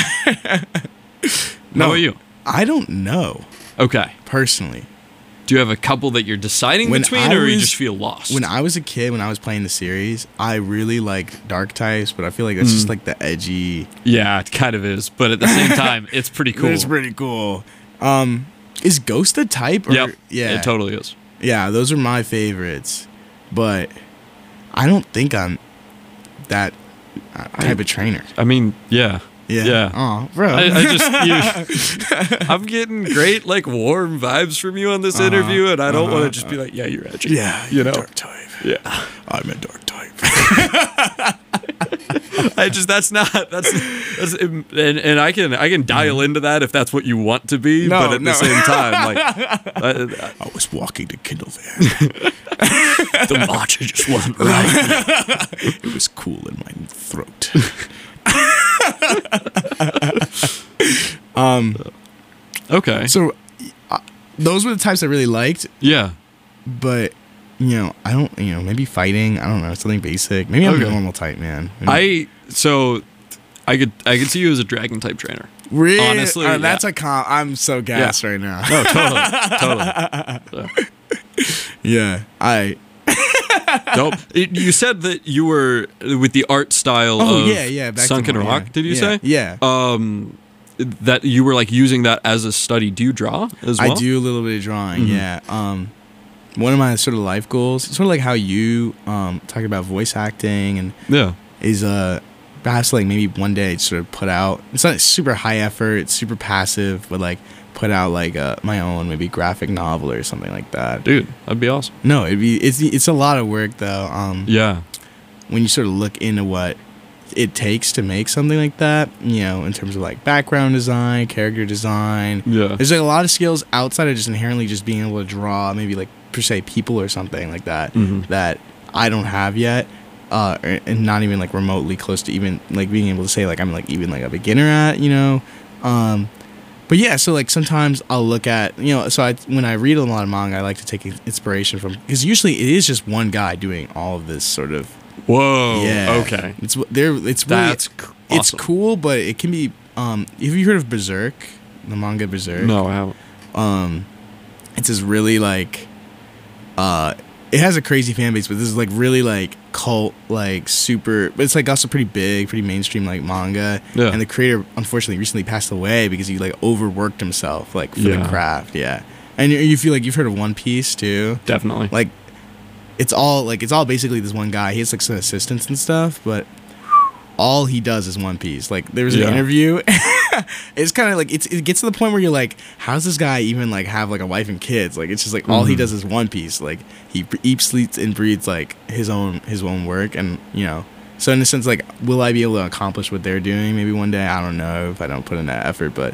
No. How about you? I don't know Okay. personally. Do you have a couple that you're deciding When between, I or you was- just feel lost? When I was a kid, when I was playing the series, I really liked dark types, but I feel like that's just like the edgy. Yeah, it kind of is, but at the same time, it's pretty cool. It's pretty cool. Is Ghost a type? Or, Yep. Yeah. It totally is. Yeah, those are my favorites, but I don't think I'm that type of trainer. I mean, yeah. Yeah. Yeah. Oh, bro. I'm getting great, like, warm vibes from you on this interview, and I don't want to just be like, yeah, you're edgy. yeah. You know? Dark type. Yeah. I'm a dark type. And I can dial into that if that's what you want to be, No, but at no. the same time, like I was walking to Kindle Van. the matcha just wasn't right. It was cool in my throat. Okay. So those were the types I really liked, Yeah. but I don't, maybe fighting. I don't know, something basic. Maybe I'm Okay. a normal type, man. I could see you as a dragon type trainer. really, honestly, that's yeah. I'm so gassed right now. No, totally. Yeah, Dope. You said that you were with the art style of back to Sunken mine, Rock, yeah. did you Yeah, say? Yeah. That you were like using that as a study. Do you draw as well? I do a little bit of drawing, Mm-hmm. yeah. One of my sort of life goals, sort of like how you talk about voice acting, and Yeah. is perhaps like maybe one day sort of put out. It's not super high effort, it's super passive, but like put out like my own maybe graphic novel or something like that. Dude, that'd be awesome. No, it's a lot of work though. Yeah. When you sort of look into what it takes to make something like that, in terms of like background design, character design. Yeah. There's like a lot of skills outside of just inherently just being able to draw maybe like per se people or something like that Mhm. that I don't have yet. And not even like remotely close to even like being able to say like I'm like even like a beginner at, but yeah, so like sometimes I'll look at, when I read a lot of manga, I like to take inspiration from, because usually it is just one guy doing all of this sort of. Whoa. Yeah. Okay. It's really, That's it's awesome. cool, but it can be. Have you heard of Berserk, the manga Berserk? No, I haven't. It's this really like, it has a crazy fan base, but this is like really like cult, like super. But it's like also pretty big, pretty mainstream like manga. Yeah. And the creator unfortunately recently passed away because he like overworked himself like for Yeah. the craft. Yeah. And you feel like you've heard of One Piece too. Definitely. Like, it's all basically this one guy. He has like some assistants and stuff, but all he does is One Piece. Like there was an Yeah. interview. It's kind of like it gets to the point where you're like, how's this guy even like have like a wife and kids? Like it's just like all he does is One Piece. Like he eats, sleeps, and breathes like his own work, and So in a sense, like, will I be able to accomplish what they're doing? Maybe one day. I don't know if I don't put in that effort, but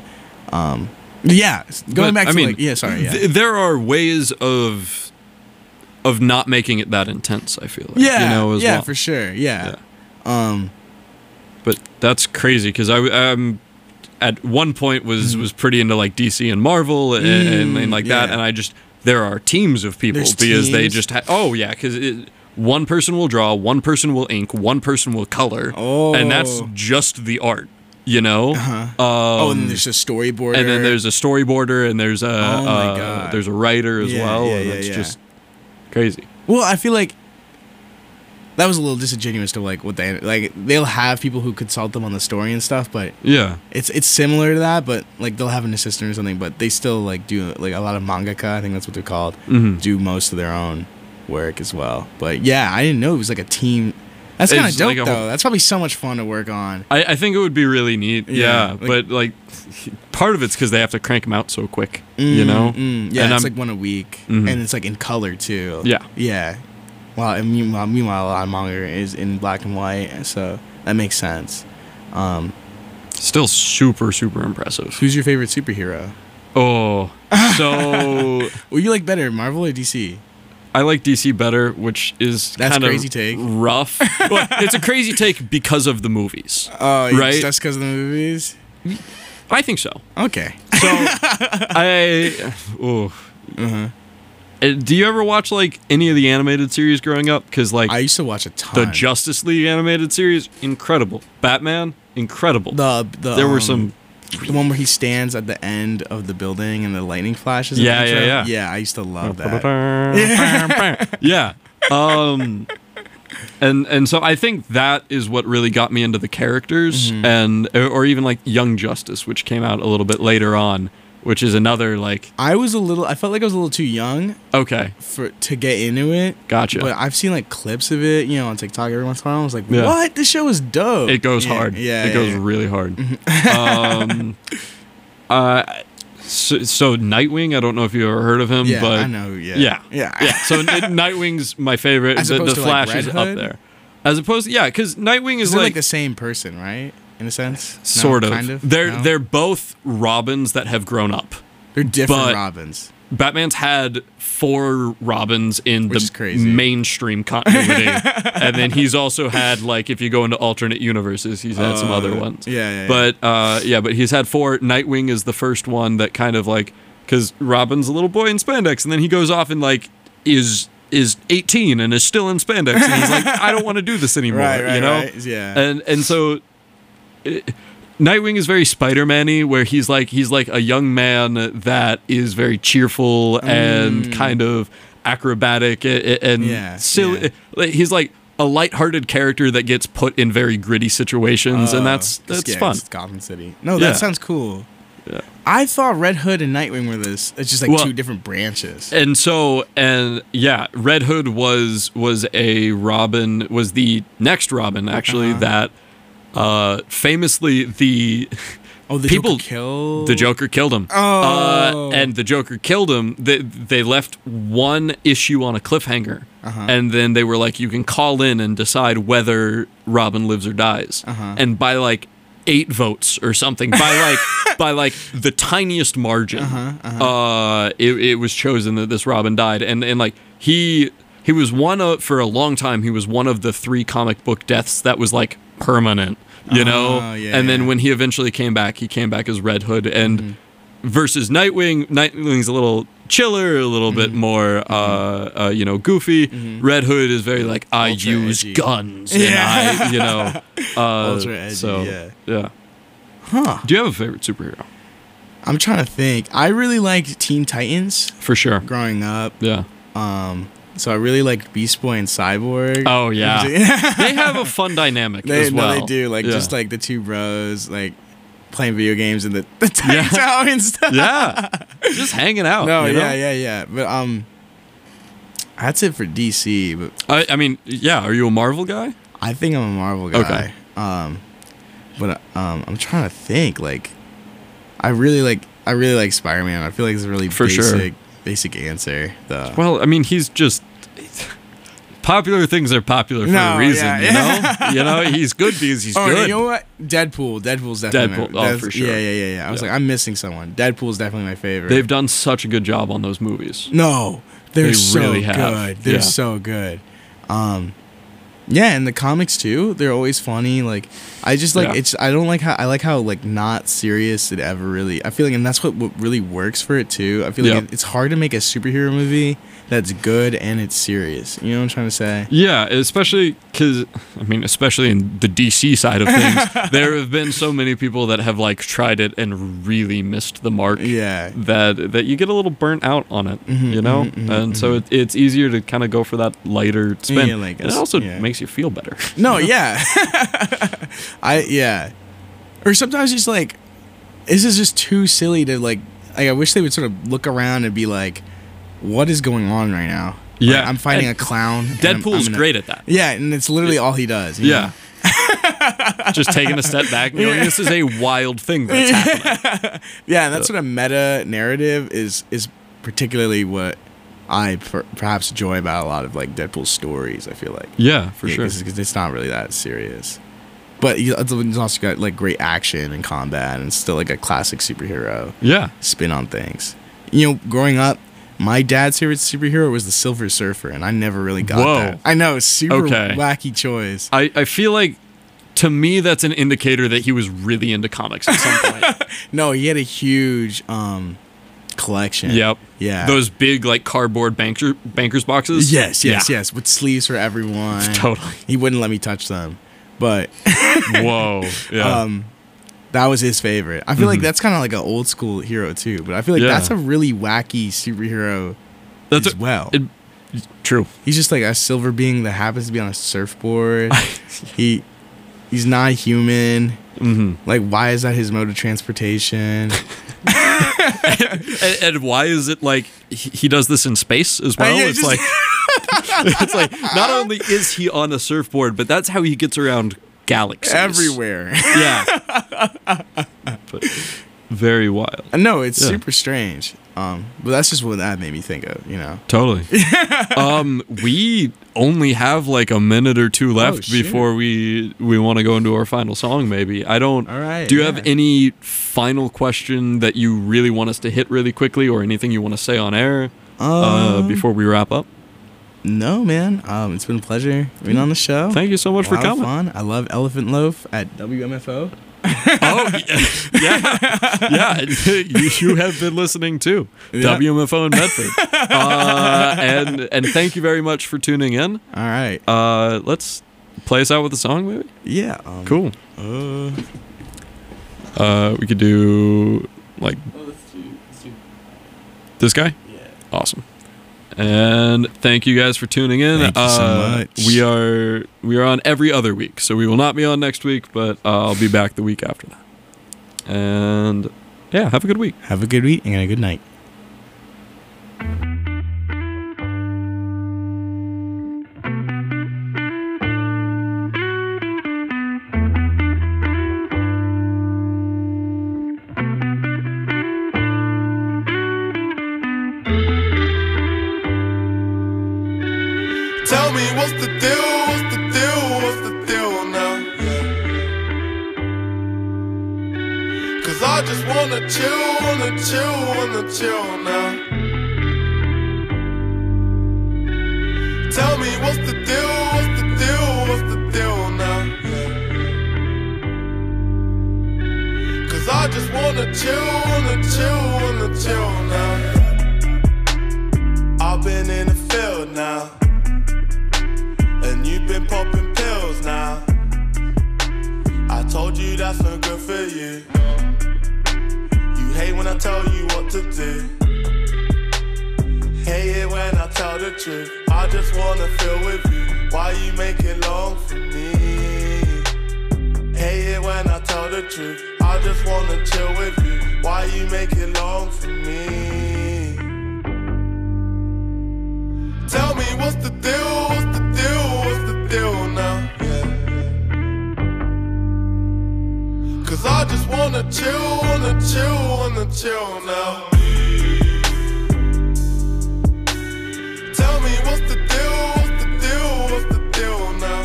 yeah. Going back to sorry. Yeah. There are ways of not making it that intense, I feel like. Yeah, as yeah, well. for sure. Yeah. But that's crazy because I at one point was pretty into like DC and Marvel and like that, yeah. and there are teams of people There's because they teams? just because one person will draw, one person will ink, one person will color, and that's just the art. And And there's a storyboarder. and then there's a storyboarder, and there's my God. there's a writer as Yeah, well, yeah, and yeah, it's yeah. just crazy. Well, I feel like that was a little disingenuous to like what they'll have people who consult them on the story and stuff, but Yeah. it's similar to that, but like they'll have an assistant or something, but they still like do like a lot of mangaka, I think that's what they're called, do most of their own work as well. But yeah, I didn't know it was like a team. That's kind of It's dope like a though. whole- That's probably so much fun to work on. I think it would be really neat. Yeah, Yeah, like- but like part of it's because they have to crank them out so quick. Yeah, And it's I'm- like one a week, Mhm. and it's like in color too. Yeah. yeah. Well, and meanwhile, a lot of manga is in black and white, so that makes sense. Still super impressive. Who's your favorite superhero? Oh, so What do you like better, Marvel or DC? I like DC better, which is That's kind of crazy take. rough. Well, it's a crazy take because of the movies. Oh, Right? Just because of the movies? I think so. Okay. So do you ever watch like any of the animated series growing up? Because like I used to watch a ton. the Justice League animated series, incredible. Batman, incredible. the there were some. the one where he stands at the end of the building and the lightning flashes. in Yeah, the intro. yeah. Yeah, I used to love that. Yeah. And so I think that is what really got me into the characters and or even like Young Justice, which came out a little bit later on, which is another like I felt like I was a little too young okay, to get into it. gotcha. But I've seen like clips of it, on TikTok every once in a while. I was like, Yeah. what? This show is dope. It goes Yeah, hard. Yeah. It goes yeah. really hard. So Nightwing, I don't know if you ever heard of him, Yeah, but I know. Yeah. yeah. Yeah. So Nightwing's my favorite. As The opposed to, Flash like, is Red up Hood? there. As opposed, yeah, because Nightwing is They're like like the same person, right? In a sense. No, sort of. Kind of. They're No? they're both Robins that have grown up. They're different but- Robins. Batman's had 4 Robins in Which is the crazy. mainstream continuity, and then he's also had, like, if you go into alternate universes, he's had some other ones. Yeah. But he's had 4. Nightwing is the first one that kind of like, because Robin's a little boy in spandex, and then he goes off and like is 18 and is still in spandex, and he's like, I don't want to do this anymore, Right, you know? right. Yeah. And so. Nightwing is very Spider-Man-y, where he's like a young man that is very cheerful and kind of acrobatic and silly. yeah. He's like a lighthearted character that gets put in very gritty situations, and that's fun. It's Gotham City. No, Yeah. that sounds cool. Yeah. I thought Red Hood and Nightwing were this. It's just like Well, 2 different branches. And Red Hood was the next Robin actually that famously the Joker killed. The Joker killed him. Oh. And the Joker killed him. They left one issue on a cliffhanger. And then they were like, you can call in and decide whether Robin lives or dies. And by like 8 votes or something, by like the tiniest margin, it was chosen that this Robin died. And like he was for a long time, he was one of the 3 comic book deaths that was like permanent, you know? Yeah, and then yeah. when he eventually came back as Red Hood, and versus Nightwing's a little chiller, a little bit more goofy. Red Hood is very like, I Ultra use edgy. guns, and I Ultra edgy, so yeah. Do you have a favorite superhero? I'm trying to think. I really liked Teen Titans For sure. growing up. Yeah. So I really liked Beast Boy and Cyborg. Oh yeah. They have a fun dynamic as well. No, they do. Like Yeah. just like the 2 bros, like playing video games in the Titan Tower and stuff. Yeah. Just hanging out. No, you know? yeah. But that's it for DC. But I mean, yeah. Are you a Marvel guy? I think I'm a Marvel guy. Okay. But I'm trying to think. Like, I really like Spider-Man. I feel like it's a really For sure. basic answer. Though. Well, I mean, he's just popular things are popular for a reason, yeah. you know? He's good because he's Oh, good. you know what? Deadpool's definitely. Deadpool, for sure. Yeah. I was Yeah. like, I'm missing someone. Deadpool's definitely my favorite. They've done such a good job on those movies. No, they're They so really have. good. They're Yeah. so good. Yeah, and the comics too. They're always funny. Like, I just like Yeah. it's. I don't like how like not serious it ever really. I feel like, and that's what really works for it too. I feel like Yeah. it's hard to make a superhero movie that's good and it's serious. You know what I'm trying to say? Yeah, especially because, I mean, especially in the DC side of things, there have been so many people that have like tried it and really missed the mark. Yeah. That you get a little burnt out on it, you know, and so it's easier to kind of go for that lighter spin. Yeah, like and it a- also yeah. makes you feel better. No, yeah. Or sometimes just like, this is just too silly to like. I wish they would sort of look around and be like, what is going on right now? Yeah. Like, I'm fighting And a clown. and I'm Deadpool's gonna- great at that. Yeah, and it's literally all he does. you know? Yeah. Just taking a step back, knowing this is a wild thing that's happening. Yeah, and that sort of meta narrative is particularly what I perhaps enjoy about a lot of like Deadpool stories. I feel like. Yeah, for Yeah, sure. 'cause it's not really that serious. But it's also got like great action and combat, and it's still like a classic superhero Yeah. spin on things. You know, growing up, my dad's favorite superhero was the Silver Surfer, and I never really got Whoa. that. I know, super Okay. wacky choice. I feel like, to me, that's an indicator that he was really into comics at some point. No, he had a huge collection. Yep. Yeah. Those big, like, cardboard banker's boxes. Yes, Yeah. with sleeves for everyone. Totally. He wouldn't let me touch them, but Whoa. Yeah. that was his favorite. I feel like that's kind of like an old school hero too, but I feel like Yeah. that's a really wacky superhero That's as well. True. He's just like a silver being that happens to be on a surfboard. He's not human. Mm-hmm. Like, why is that his mode of transportation? And why is it like he does this in space as well? Yeah, It's just- like it's like not only is he on a surfboard, but that's how he gets around galaxies Everywhere. Yeah. But very wild. No, it's Yeah. super strange. But that's just what that made me think of, you know. Totally. We only have like a minute or two left shit. before we want to go into our final song. Maybe I don't. All right, Do you yeah. have any final question that you really want us to hit really quickly, or anything you want to say on air before we wrap up? No, man. It's been a pleasure being on the show. Thank you so much for A lot of coming. fun. I love Elephant Loaf at WMFO. Oh, yeah. You have been listening to Yeah. WMFO in Medford. And thank you very much for tuning in. All right. Let's play us out with a song, maybe? Yeah. Cool. We could do, like, this guy? Yeah. Awesome. And thank you guys for tuning in. Thank you so much. We are on every other week, so we will not be on next week, but I'll be back the week after that. And yeah, have a good week. Have a good week and a good night. Tell me what's the deal, what's the deal, what's the deal now? Cause I just wanna chill now. Tell me what's the deal, what's the deal, what's the deal now? Cause I just wanna chill now. I've been in the field now, and you've been popping pills now. I told you that's not good for you. You hate when I tell you what to do. Hate it when I tell the truth. I just wanna feel with you. Why you make it long for me? Hate it when I tell the truth. I just wanna chill with you. Why you make it long for me? Tell me what's the deal, what's the deal, what's the deal now? Cause I just wanna chill now. Tell me what's the deal, what's the deal, what's the deal now?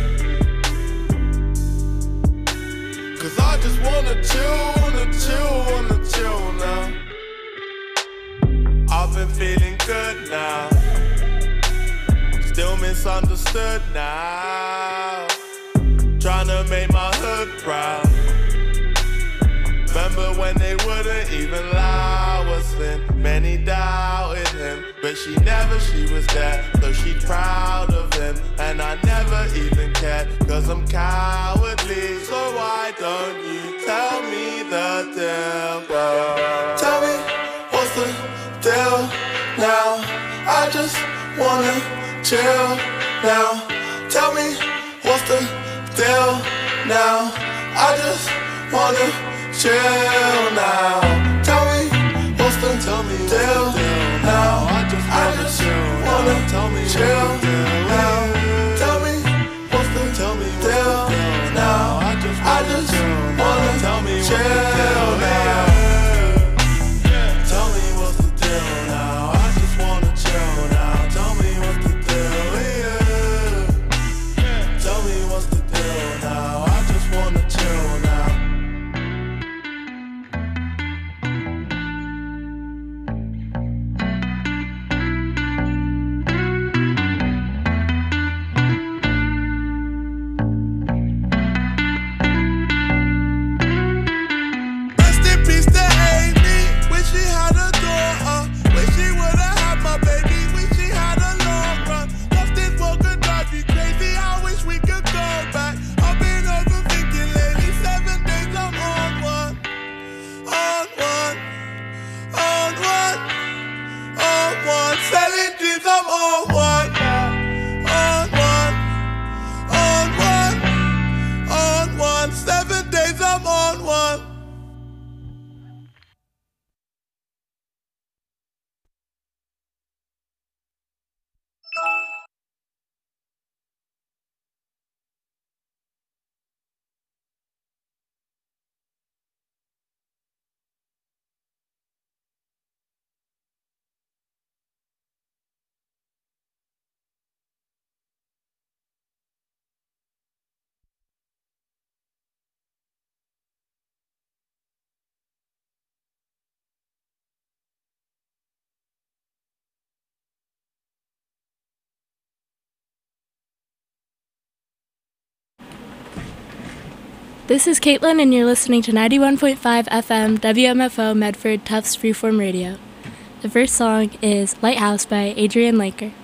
Cause I just wanna chill now. I've been feeling good now. Still misunderstood now. Tryna make my hood proud. Remember when they wouldn't even allow us in? Many doubted him, but she was there, so she's proud of him. And I never even cared, cause I'm cowardly. So why don't you tell me the deal? Tell me what's the deal now? I just wanna chill now. Tell me what's the deal now? I just wanna chill now. Tell me what's the deal now? I just wanna chill now. Tell me what's the deal now? I just wanna chill now. Tell me what's the deal now? I just wanna chill now. Tell me what's the deal, yeah. Tell me what's the deal now? I just wanna chill now. This is Caitlin, and you're listening to 91.5 FM WMFO Medford Tufts Freeform Radio. The first song is Lighthouse by Adrian Laker.